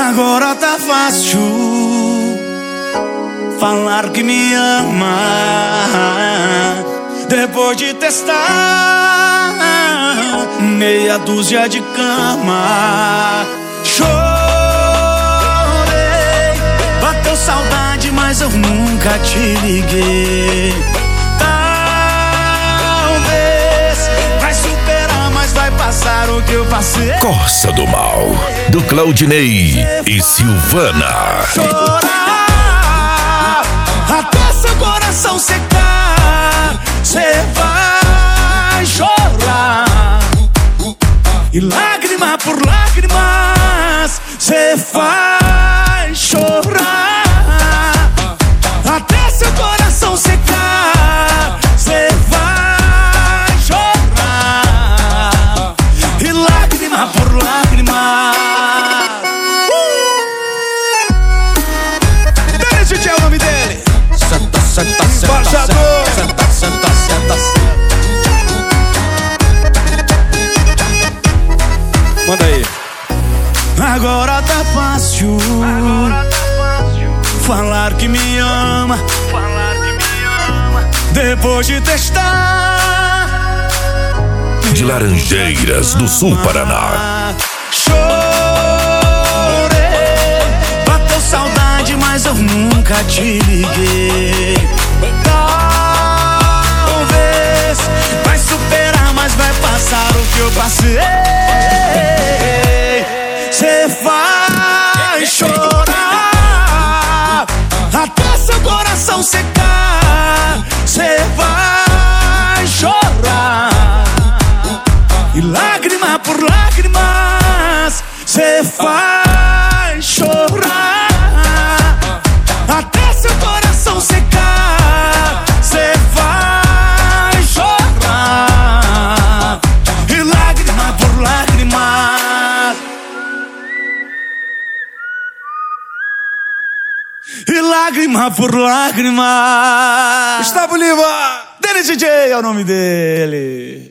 Agora tá fácil falar que me ama, depois de testar meia dúzia de cama. Chorei, bateu saudade, mas eu nunca te liguei. Talvez vai superar, mas vai passar o que eu passei. Corsa do Mal, do Claudinei e Silvana. Chorar até seu coração secar, cê vai chorar. E lágrima por lágrimas, cê vai chorar. Até seu coração secar, cê vai chorar. E lágrima por lágrima. Dennis é o nome dele. Senta, senta, embaixador. Senta, senta, senta. Manda aí. Agora tá fácil falar que me ama, depois de testar. De Laranjeiras do Sul, Paraná. Chorei, bateu saudade, mas eu nunca te liguei. Talvez vai superar, mas vai passar o que eu passei. Cê vai chorar até seu coração secar. Cê vai chorar. E lágrima por lágrimas, cê vai chorar. Até seu coração secar, cê vai chorar. E lágrima por lágrimas. E lágrima por lágrima. Gustavo Lima, Dennis DJ é o nome dele.